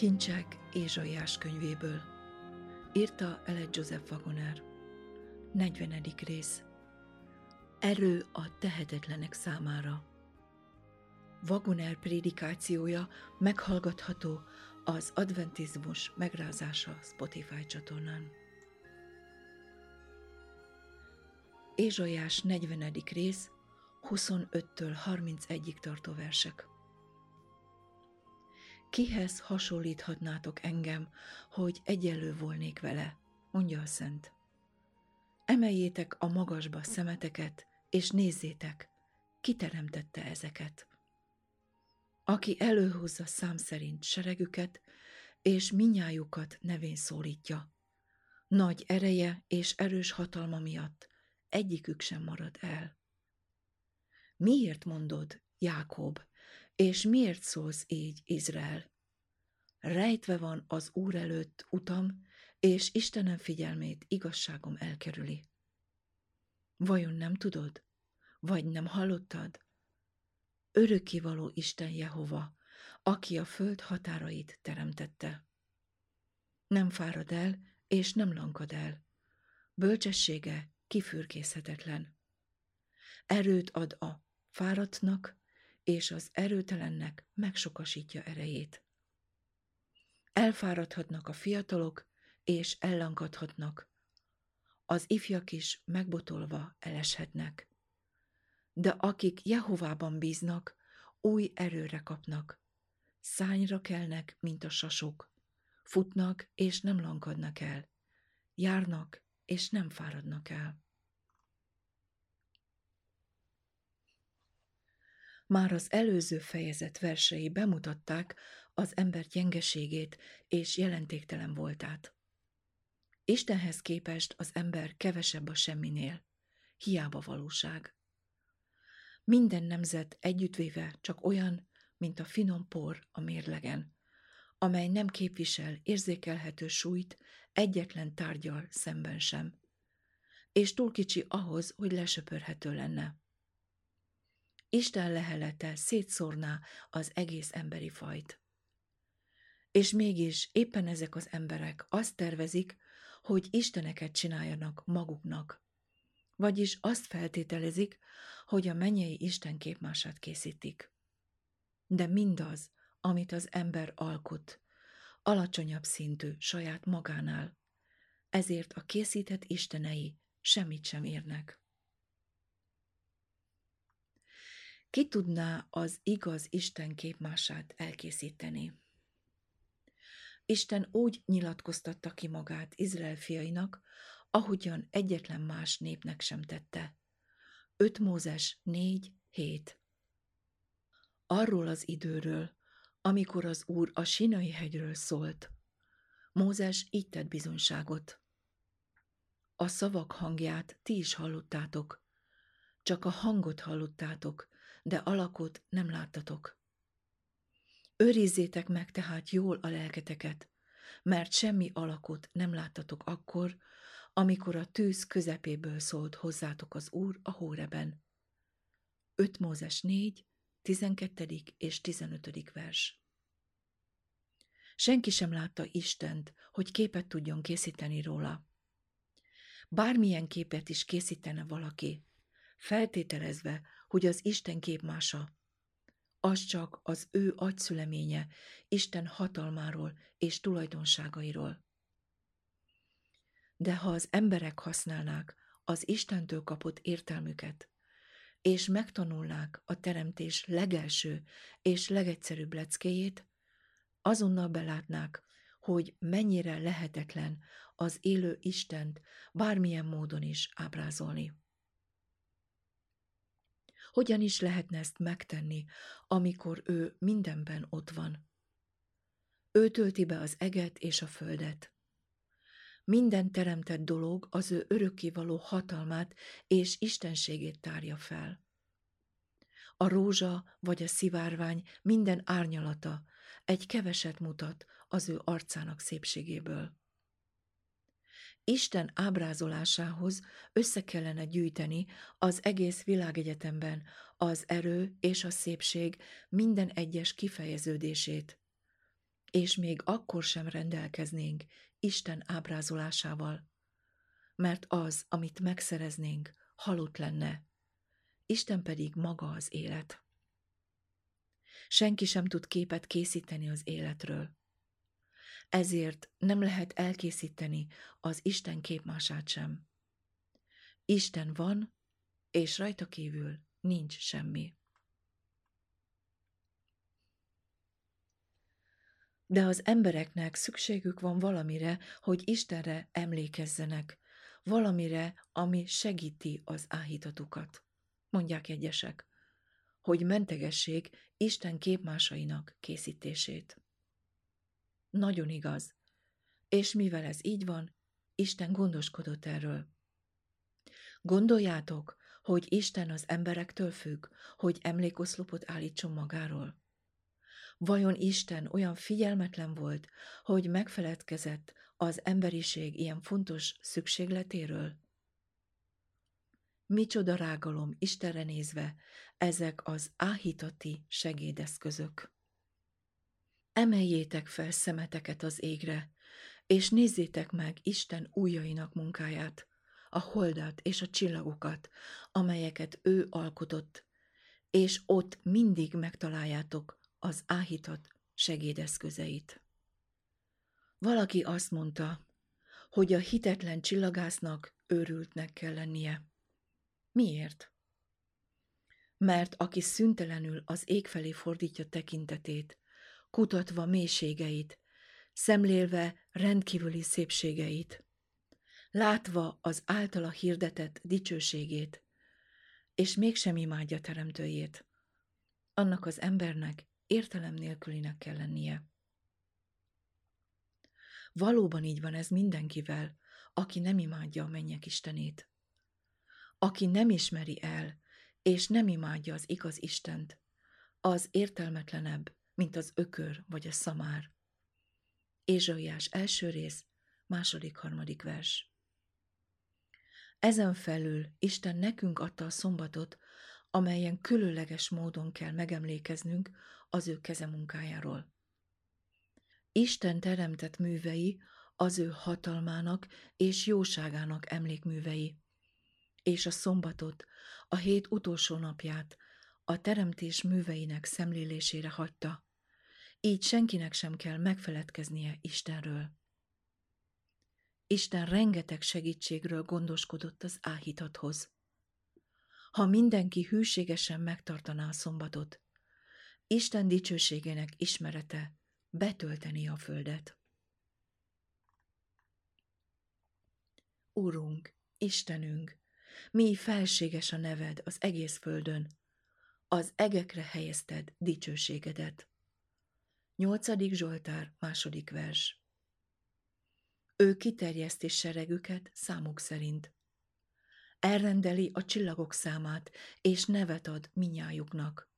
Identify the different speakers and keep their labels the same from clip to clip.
Speaker 1: Kincsek Ézsaiás könyvéből. Írta Eled Joseph Wagoner. 40. rész. Erő a tehetetlenek számára. Wagoner prédikációja meghallgatható az Adventizmus megrázása Spotify csatornán. Ézsaiás 40. rész, 25-től 31-ig tartó versek. Kihez hasonlíthatnátok engem, hogy egyenlő volnék vele, mondja a Szent. Emeljétek a magasba szemeteket, és nézzétek, ki teremtette ezeket. Aki előhozza szám szerint seregüket, és minnyájukat nevén szólítja. Nagy ereje és erős hatalma miatt egyikük sem marad el. Miért mondod, Jákob, és miért szólsz így, Izrael? Rejtve van az Úr előtt utam, és Istenem figyelmét igazságom elkerüli. Vajon nem tudod? Vagy nem hallottad? Örökkévaló Isten Jehova, aki a föld határait teremtette. Nem fárad el, és nem lankad el. Bölcsessége kifürkészhetetlen. Erőt ad a fáradtnak, és az erőtelennek megsokasítja erejét. Elfáradhatnak a fiatalok, és ellankadhatnak. Az ifjak is megbotolva eleshetnek. De akik Jehovában bíznak, új erőre kapnak. Szárnyra kelnek, mint a sasok. Futnak, és nem lankadnak el. Járnak, és nem fáradnak el. Már az előző fejezet versei bemutatták az ember gyengeségét és jelentéktelen voltát. Istenhez képest az ember kevesebb a semminél, hiába valóság. Minden nemzet együttvéve csak olyan, mint a finom por a mérlegen, amely nem képvisel érzékelhető súlyt egyetlen tárggyal szemben sem, és túl kicsi ahhoz, hogy lesöpörhető lenne. Isten lehelete szétszórná az egész emberi fajt. És mégis éppen ezek az emberek azt tervezik, hogy isteneket csináljanak maguknak, vagyis azt feltételezik, hogy a mennyei Isten képmását készítik. De mindaz, amit az ember alkot, alacsonyabb szintű saját magánál, ezért a készített istenei semmit sem érnek. Ki tudná az igaz Isten képmását elkészíteni? Isten úgy nyilatkoztatta ki magát Izrael fiainak, ahogyan egyetlen más népnek sem tette. 5 Mózes 4:7. Arról az időről, amikor az Úr a Sinai hegyről szólt, Mózes így tett bizonyságot. A szavak hangját ti is hallottátok, csak a hangot hallottátok, de alakot nem láttatok. Őrizzétek meg tehát jól a lelketeket, mert semmi alakot nem láttatok akkor, amikor a tűz közepéből szólt hozzátok az Úr a Hóreben. 5 Mózes 4, 12. és 15. vers. Senki sem látta Istent, hogy képet tudjon készíteni róla. Bármilyen képet is készítene valaki, feltételezve, hogy az Isten képmása, az csak az ő agyszüleménye Isten hatalmáról és tulajdonságairól. De ha az emberek használnák az Istentől kapott értelmüket, és megtanulnák a teremtés legelső és legegyszerűbb leckéjét, azonnal belátnák, hogy mennyire lehetetlen az élő Istent bármilyen módon is ábrázolni. Hogyan is lehetne ezt megtenni, amikor ő mindenben ott van? Ő tölti be az eget és a földet. Minden teremtett dolog az ő örökkévaló hatalmát és istenségét tárja fel. A rózsa vagy a szivárvány minden árnyalata egy keveset mutat az ő arcának szépségéből. Isten ábrázolásához össze kellene gyűjteni az egész világegyetemben az erő és a szépség minden egyes kifejeződését, és még akkor sem rendelkeznénk Isten ábrázolásával, mert az, amit megszereznénk, halott lenne, Isten pedig maga az élet. Senki sem tud képet készíteni az életről. Ezért nem lehet elkészíteni az Isten képmását sem. Isten van, és rajta kívül nincs semmi. De az embereknek szükségük van valamire, hogy Istenre emlékezzenek, valamire, ami segíti az áhítatukat. Mondják egyesek, hogy mentegessék Isten képmásainak készítését. Nagyon igaz, és mivel ez így van, Isten gondoskodott erről. Gondoljátok, hogy Isten az emberektől függ, hogy emlékoszlopot állítson magáról? Vajon Isten olyan figyelmetlen volt, hogy megfeledkezett az emberiség ilyen fontos szükségletéről? Micsoda rágalom Istenre nézve ezek az áhítati segédeszközök. Emeljétek fel szemeteket az égre, és nézzétek meg Isten ujjainak munkáját, a holdat és a csillagokat, amelyeket ő alkotott, és ott mindig megtaláljátok az áhítat segédeszközeit. Valaki azt mondta, hogy a hitetlen csillagásznak őrültnek kell lennie. Miért? Mert aki szüntelenül az ég felé fordítja tekintetét, kutatva mélységeit, szemlélve rendkívüli szépségeit, látva az általa hirdetett dicsőségét, és mégsem imádja teremtőjét, annak az embernek értelem nélkülinek kell lennie. Valóban így van ez mindenkivel, aki nem imádja a mennyek Istenét. Aki nem ismeri el, és nem imádja az igaz Istent, az értelmetlenebb, mint az ökör vagy a szamár. Ézsaiás 1. rész, 2.-3. vers. Ezen felül Isten nekünk adta a szombatot, amelyen különleges módon kell megemlékeznünk az ő kezemunkájáról. Isten teremtett művei az ő hatalmának és jóságának emlékművei, és a szombatot, a hét utolsó napját a teremtés műveinek szemlélésére hagyta, így senkinek sem kell megfeledkeznie Istenről. Isten rengeteg segítségről gondoskodott az áhítathoz. Ha mindenki hűségesen megtartaná a szombatot, Isten dicsőségének ismerete betölteni a földet. Urunk, Istenünk, mi felséges a neved az egész földön, az egekre helyezted dicsőségedet. 8. Zsoltár, 2. vers. Ő kiterjeszti seregüket számuk szerint. Elrendeli a csillagok számát, és nevet ad minnyájuknak.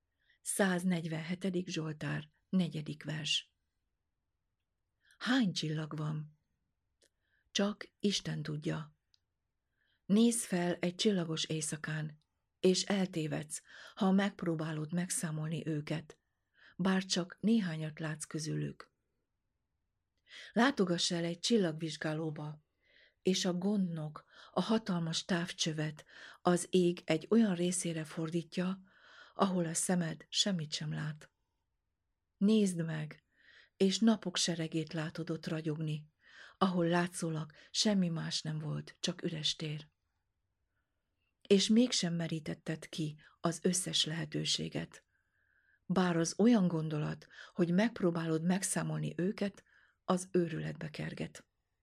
Speaker 1: 147. Zsoltár, 4. vers. Hány csillag van? Csak Isten tudja. Nézz fel egy csillagos éjszakán, és eltévedsz, ha megpróbálod megszámolni őket, bár csak néhányat látsz közülük. Látogass el egy csillagvizsgálóba, és a gondnok a hatalmas távcsövet az ég egy olyan részére fordítja, ahol a szemed semmit sem lát. Nézd meg, és napok seregét látod ott ragyogni, ahol látszólag semmi más nem volt, csak üres tér. És mégsem merítetted ki az összes lehetőséget. Bár az olyan gondolat, hogy megpróbálod megszámolni őket, az őrületbe kerget.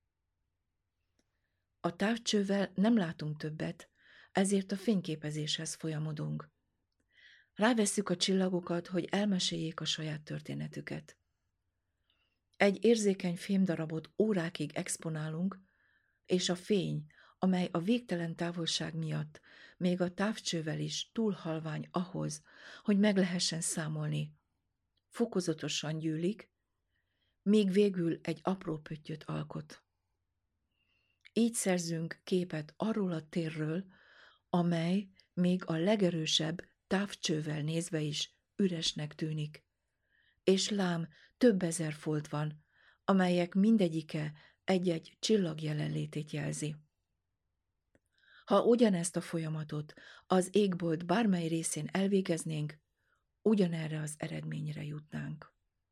Speaker 1: A távcsővel nem látunk többet, ezért a fényképezéshez folyamodunk. Rávesszük a csillagokat, hogy elmeséljék a saját történetüket. Egy érzékeny fémdarabot órákig exponálunk, és a fény, amely a végtelen távolság miatt még a távcsővel is túl halvány ahhoz, hogy meg lehessen számolni, fokozatosan gyűlik, míg végül egy apró pöttyöt alkot. Így szerzünk képet arról a térről, amely még a legerősebb távcsővel nézve is üresnek tűnik, és lám több ezer folt van, amelyek mindegyike egy-egy csillag jelenlétét jelzi. Ha ugyanezt a folyamatot az égbolt bármely részén elvégeznénk, ugyanerre az eredményre jutnánk.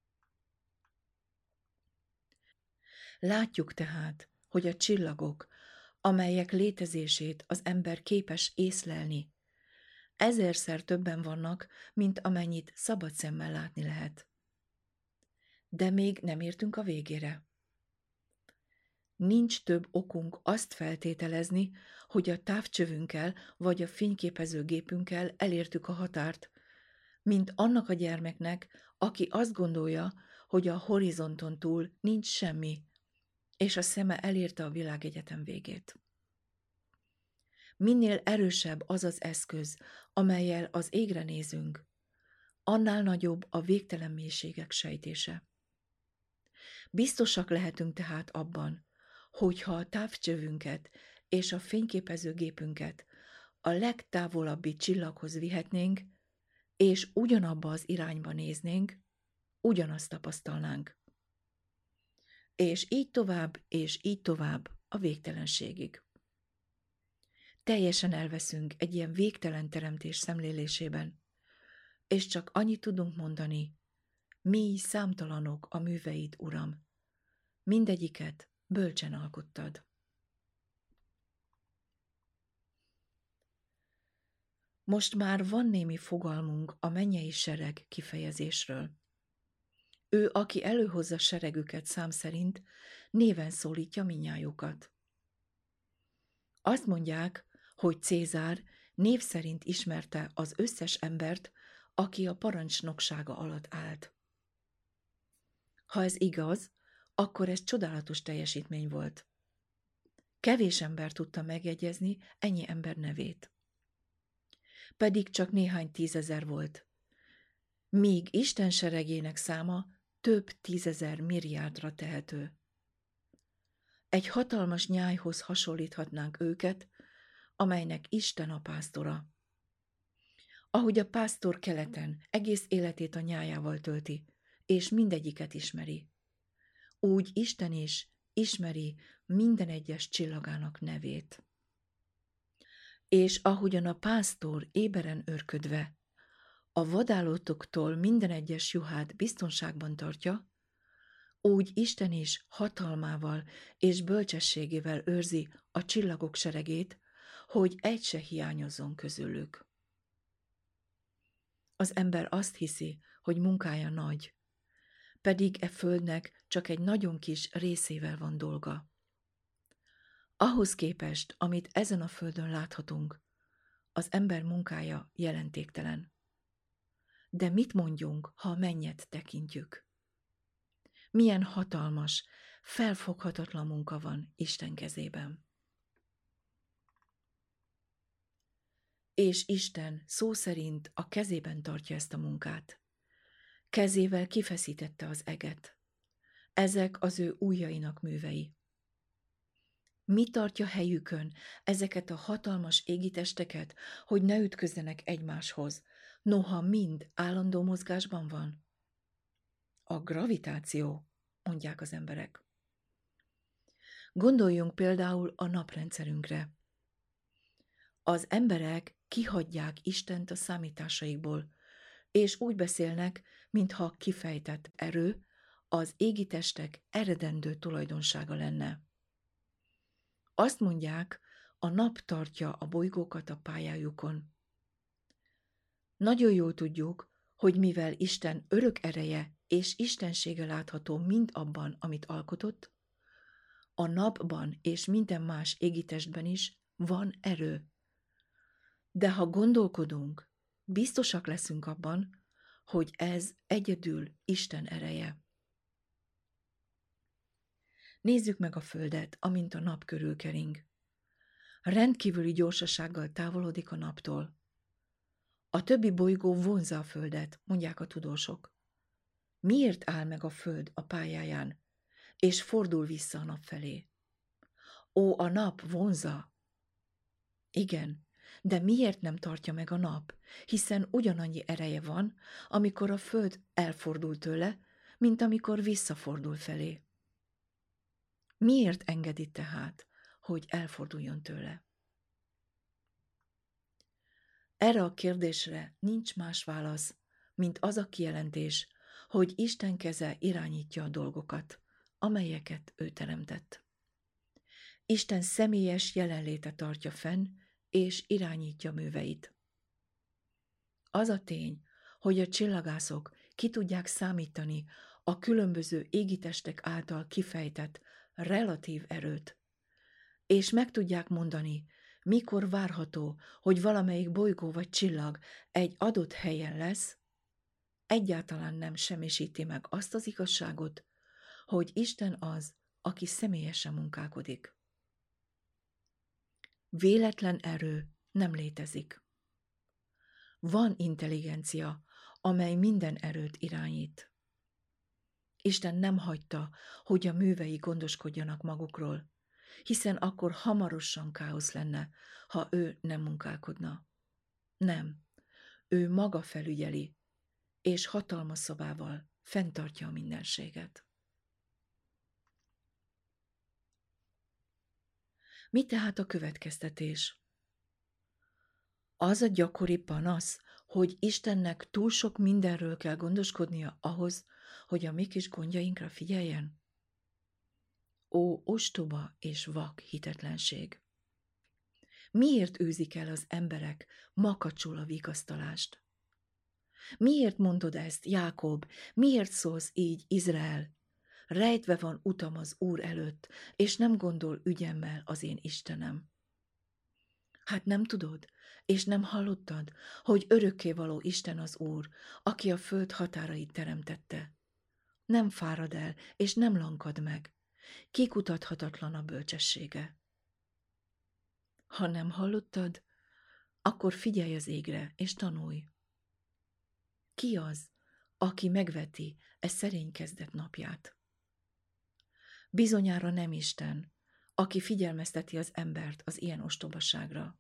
Speaker 1: Látjuk tehát, hogy a csillagok, amelyek létezését az ember képes észlelni, ezerszer többen vannak, mint amennyit szabad szemmel látni lehet. De még nem értünk a végére. Nincs több okunk azt feltételezni, hogy a távcsövünkkel vagy a fényképezőgépünkkel elértük a határt, mint annak a gyermeknek, aki azt gondolja, hogy a horizonton túl nincs semmi, és a szeme elérte a világegyetem végét. Minél erősebb az az eszköz, amellyel az égre nézünk, annál nagyobb a végtelen mélységek sejtése. Biztosak lehetünk tehát abban, hogyha a távcsövünket és a fényképezőgépünket a legtávolabbi csillaghoz vihetnénk, és ugyanabba az irányba néznénk, ugyanazt tapasztalnánk. És így tovább a végtelenségig. Teljesen elveszünk egy ilyen végtelen teremtés szemlélésében, és csak annyit tudunk mondani, mély számtalanok a műveid, Uram, mindegyiket bölcsen alkottad. Most már van némi fogalmunk a mennyei sereg kifejezésről. Ő, aki előhozza seregüket szám szerint, néven szólítja minnyájukat. Azt mondják, hogy Cézár név szerint ismerte az összes embert, aki a parancsnoksága alatt állt. Ha ez igaz, akkor ez csodálatos teljesítmény volt. Kevés ember tudta megjegyezni ennyi ember nevét. Pedig csak néhány tízezer volt. Míg Isten seregének száma több tízezer milliárdra tehető. Egy hatalmas nyájhoz hasonlíthatnánk őket, amelynek Isten a pásztora. Ahogy a pásztor keleten egész életét a nyájával tölti, és mindegyiket ismeri, úgy Isten is ismeri minden egyes csillagának nevét. És ahogyan a pásztor éberen őrködve a vadállotoktól minden egyes juhát biztonságban tartja, úgy Isten is hatalmával és bölcsességével őrzi a csillagok seregét, hogy egy se hiányozzon közülük. Az ember azt hiszi, hogy munkája nagy, pedig e földnek csak egy nagyon kis részével van dolga. Ahhoz képest, amit ezen a földön láthatunk, az ember munkája jelentéktelen. De mit mondjunk, ha a mennyet tekintjük? Milyen hatalmas, felfoghatatlan munka van Isten kezében. És Isten szó szerint a kezében tartja ezt a munkát. Kezével kifeszítette az eget. Ezek az ő ujjainak művei. Mi tartja helyükön ezeket a hatalmas égitesteket, hogy ne ütközzenek egymáshoz, noha mind állandó mozgásban van? A gravitáció, mondják az emberek. Gondoljunk például a naprendszerünkre. Az emberek kihagyják Istent a számításaikból, és úgy beszélnek, mintha kifejtett erő az égitestek eredendő tulajdonsága lenne. Azt mondják, a nap tartja a bolygókat a pályájukon. Nagyon jól tudjuk, hogy mivel Isten örök ereje és istensége látható mind abban, amit alkotott, a napban és minden más égitestben is van erő. De ha gondolkodunk, biztosak leszünk abban, hogy ez egyedül Isten ereje. Nézzük meg a Földet, amint a nap körül kering. Rendkívüli gyorsasággal távolodik a naptól. A többi bolygó vonzza a Földet, mondják a tudósok. Miért áll meg a Föld a pályáján, és fordul vissza a nap felé? Ó, a nap vonzza! Igen, de miért nem tartja meg a nap, hiszen ugyanannyi ereje van, amikor a Föld elfordul tőle, mint amikor visszafordul felé. Miért engedi tehát, hogy elforduljon tőle? Erre a kérdésre nincs más válasz, mint az a kijelentés, hogy Isten keze irányítja a dolgokat, amelyeket ő teremtett. Isten személyes jelenléte tartja fenn, és irányítja műveit. Az a tény, hogy a csillagászok ki tudják számítani a különböző égitestek által kifejtett relatív erőt, és meg tudják mondani, mikor várható, hogy valamelyik bolygó vagy csillag egy adott helyen lesz, egyáltalán nem semmisíti meg azt az igazságot, hogy Isten az, aki személyesen munkálkodik. Véletlen erő nem létezik. Van intelligencia, amely minden erőt irányít. Isten nem hagyta, hogy a művei gondoskodjanak magukról, hiszen akkor hamarosan káosz lenne, ha ő nem munkálkodna. Nem, ő maga felügyeli, és hatalmas szavával fenntartja a mindenséget. Mi tehát a következtetés? Az a gyakori panasz, hogy Istennek túl sok mindenről kell gondoskodnia ahhoz, hogy a mi kis gondjainkra figyeljen? Ó, ostoba és vak hitetlenség! Miért űzik el az emberek makacsul a vigasztalást? Miért mondod ezt, Jákob? Miért szólsz így, Izrael? Rejtve van utam az Úr előtt, és nem gondol ügyemmel az én Istenem. Hát nem tudod, és nem hallottad, hogy örökkévaló Isten az Úr, aki a föld határait teremtette. Nem fárad el, és nem lankad meg. Kikutathatatlan a bölcsessége. Ha nem hallottad, akkor figyelj az égre, és tanulj. Ki az, aki megveti e szerény kezdet napját? Bizonyára nem Isten, aki figyelmezteti az embert az ilyen ostobaságra.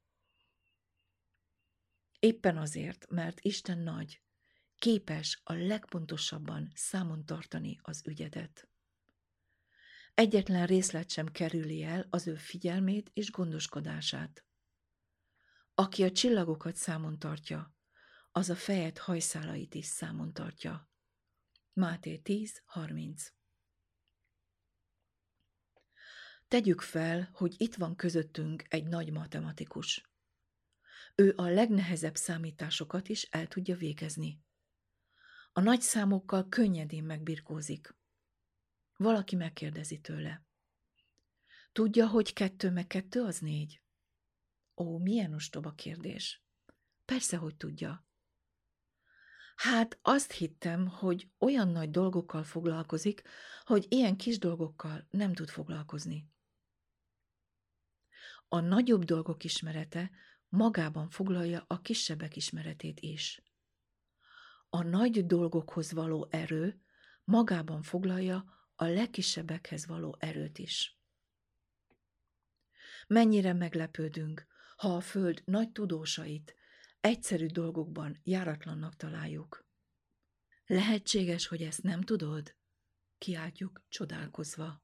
Speaker 1: Éppen azért, mert Isten nagy, képes a legpontosabban számon tartani az ügyedet. Egyetlen részlet sem kerüli el az ő figyelmét és gondoskodását. Aki a csillagokat számon tartja, az a fejed hajszálait is számon tartja. Máté 10:30. Tegyük fel, hogy itt van közöttünk egy nagy matematikus. Ő a legnehezebb számításokat is el tudja végezni. A nagy számokkal könnyedén megbirkózik. Valaki megkérdezi tőle. Tudja, hogy 2 meg 2 az 4? Ó, milyen ostoba kérdés. Persze, hogy tudja. Hát azt hittem, hogy olyan nagy dolgokkal foglalkozik, hogy ilyen kis dolgokkal nem tud foglalkozni. A nagyobb dolgok ismerete magában foglalja a kisebbek ismeretét is. A nagy dolgokhoz való erő magában foglalja a legkisebbekhez való erőt is. Mennyire meglepődünk, ha a Föld nagy tudósait egyszerű dolgokban járatlannak találjuk. Lehetséges, hogy ezt nem tudod? Kiáltjuk csodálkozva.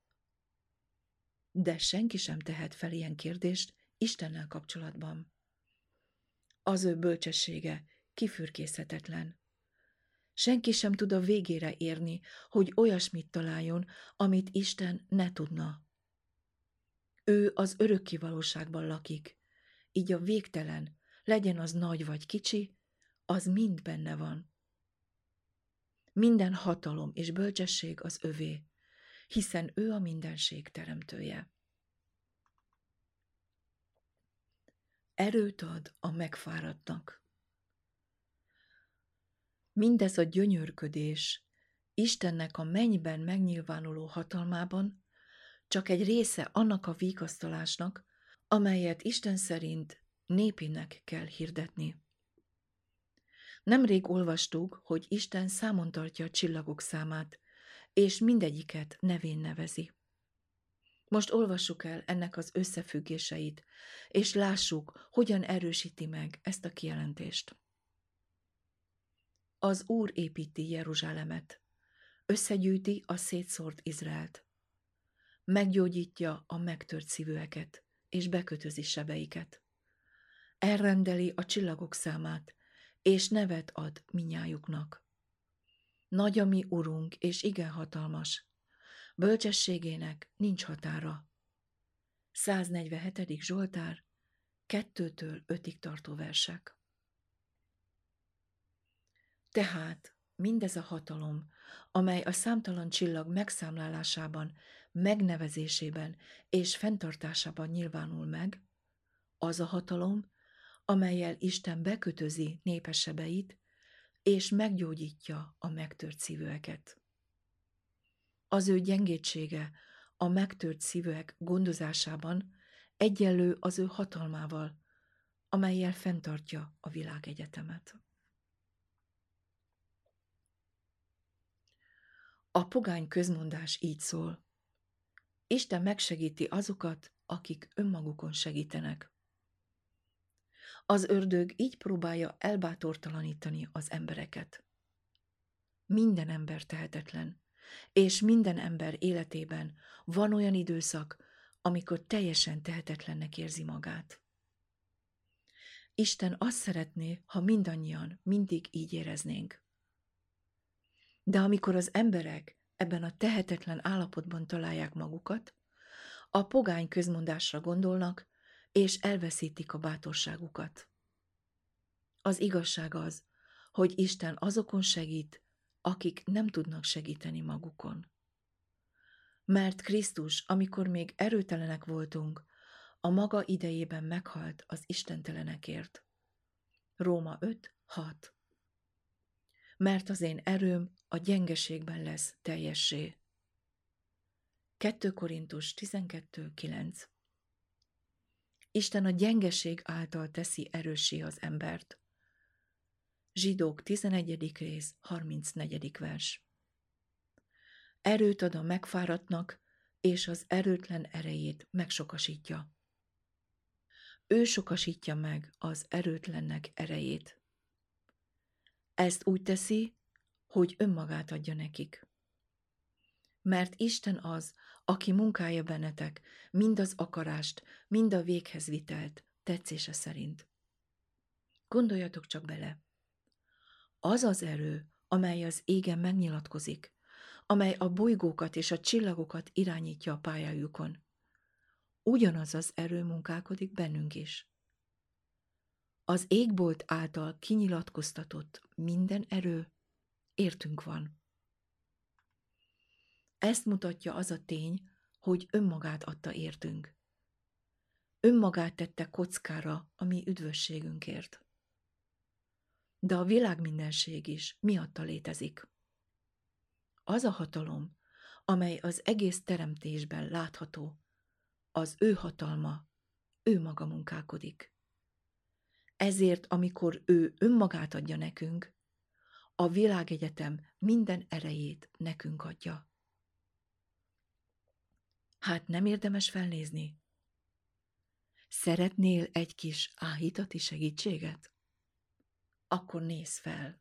Speaker 1: De senki sem tehet fel ilyen kérdést Istennel kapcsolatban. Az ő bölcsessége kifürkészhetetlen. Senki sem tud a végére érni, hogy olyasmit találjon, amit Isten ne tudna. Ő az örökké valóságban lakik, így a végtelen, legyen az nagy vagy kicsi, az mind benne van. Minden hatalom és bölcsesség az övé, hiszen ő a mindenség teremtője. Erőt ad a megfáradtnak. Mindez a gyönyörködés Istennek a mennyben megnyilvánuló hatalmában csak egy része annak a vigasztalásnak, amelyet Isten szerint népének kell hirdetni. Nemrég olvastuk, hogy Isten számon tartja a csillagok számát, és mindegyiket nevén nevezi. Most olvassuk el ennek az összefüggéseit, és lássuk, hogyan erősíti meg ezt a kijelentést. Az Úr építi Jeruzsálemet, Összegyűjti a szétszórt Izraelt. Meggyógyítja a megtört szívűeket, és bekötözi sebeiket. Elrendeli a csillagok számát, és nevet ad minnyájuknak. Nagy a mi Urunk, és igen hatalmas. Bölcsességének nincs határa. 147. Zsoltár, 2-től 5-ig tartó versek. Tehát mindez a hatalom, amely a számtalan csillag megszámlálásában, megnevezésében és fenntartásában nyilvánul meg, az a hatalom, amellyel Isten bekötözi népes sebeit, és meggyógyítja a megtört szívűeket. Az ő gyengétsége a megtört szívűek gondozásában egyenlő az ő hatalmával, amellyel fenntartja a világegyetemet. A pogány közmondás így szól: Isten megsegíti azokat, akik önmagukon segítenek. Az ördög így próbálja elbátortalanítani az embereket. Minden ember tehetetlen, és minden ember életében van olyan időszak, amikor teljesen tehetetlennek érzi magát. Isten azt szeretné, ha mindannyian mindig így éreznénk. De amikor az emberek ebben a tehetetlen állapotban találják magukat, a pogány közmondásra gondolnak, és elveszítik a bátorságukat. Az igazság az, hogy Isten azokon segít, akik nem tudnak segíteni magukon. Mert Krisztus, amikor még erőtelenek voltunk, a maga idejében meghalt az istentelenekért. Róma 5:6. Mert az én erőm a gyengeségben lesz teljessé. 2 Korintus 12:9. Isten a gyengeség által teszi erőssé az embert. Zsidók 11. rész, 34. vers. Erőt ad a megfáradtnak, és az erőtlen erejét megsokasítja. Ő sokasítja meg az erőtlennek erejét. Ezt úgy teszi, hogy önmagát adja nekik. Mert Isten az, aki munkálja bennetek mind az akarást, mind a véghezvitelt tetszése szerint. Gondoljatok csak bele! Az az erő, amely az égen megnyilatkozik, amely a bolygókat és a csillagokat irányítja a pályájukon, ugyanaz az erő munkálkodik bennünk is. Az égbolt által kinyilatkoztatott minden erő értünk van. Ezt mutatja az a tény, hogy önmagát adta értünk. Önmagát tette kockára a mi üdvösségünkért. De a világmindenség is miatta létezik. Az a hatalom, amely az egész teremtésben látható, az ő hatalma, ő maga munkálkodik. Ezért, amikor ő önmagát adja nekünk, a világegyetem minden erejét nekünk adja. Hát nem érdemes felnézni? Szeretnél egy kis áhítati segítséget? Akkor nézz fel.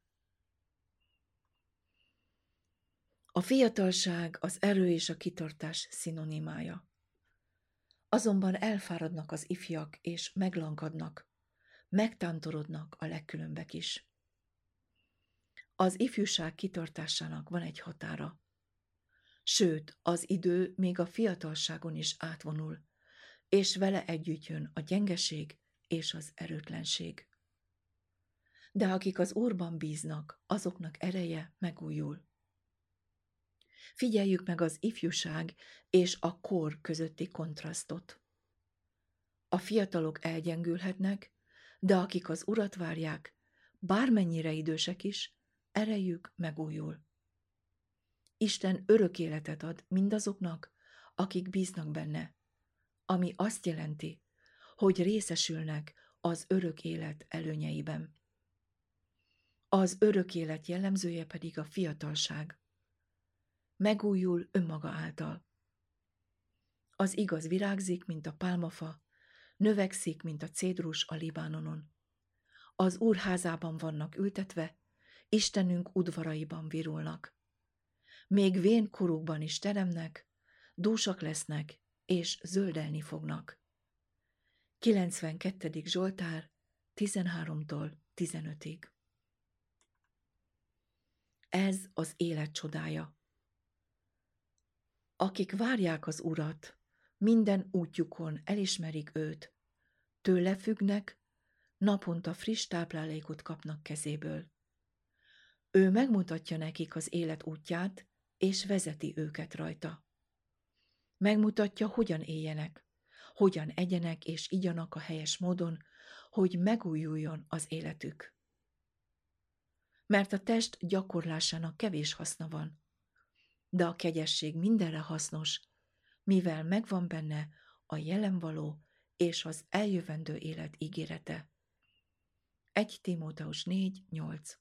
Speaker 1: A fiatalság az erő és a kitartás szinonimája. Azonban elfáradnak az ifjak, és meglankadnak, megtántorodnak a legkülönbek is. Az ifjúság kitartásának van egy határa. Sőt, az idő még a fiatalságon is átvonul, és vele együtt jön a gyengeség és az erőtlenség. De akik az Úrban bíznak, azoknak ereje megújul. Figyeljük meg az ifjúság és a kor közötti kontrasztot. A fiatalok elgyengülhetnek, de akik az Urat várják, bármennyire idősek is, erejük megújul. Isten örök életet ad mindazoknak, akik bíznak benne, ami azt jelenti, hogy részesülnek az örök élet előnyeiben. Az örök élet jellemzője pedig a fiatalság. Megújul önmaga által. Az igaz virágzik, mint a pálmafa, növekszik, mint a cédrus a Libánonon. Az Úr házában vannak ültetve, Istenünk udvaraiban virulnak. még vén korukban is teremnek, dúsak lesznek, és zöldelni fognak. 92. Zsoltár, 13-tól 15-ig. Ez az élet csodája. Akik várják az Urat, minden útjukon elismerik őt, tőle függnek, naponta friss táplálékot kapnak kezéből. Ő megmutatja nekik az élet útját, és vezeti őket rajta. Megmutatja, hogyan éljenek, hogyan egyenek és igyanak a helyes módon, hogy megújuljon az életük. Mert a test gyakorlásának kevés haszna van, de a kegyesség mindenre hasznos, mivel megvan benne a jelenvaló és az eljövendő élet ígérete. 1 Timóteus 4:8.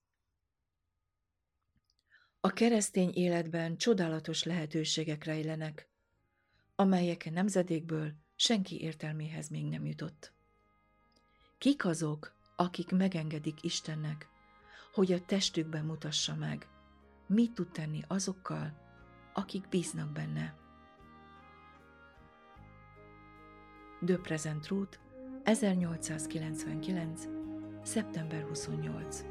Speaker 1: A keresztény életben csodálatos lehetőségek rejlenek, amelyek nemzedékből senki értelméhez még nem jutott. Kik azok, akik megengedik Istennek, hogy a testükben mutassa meg, mit tud tenni azokkal, akik bíznak benne? De Present Truth, 1899. szeptember 28.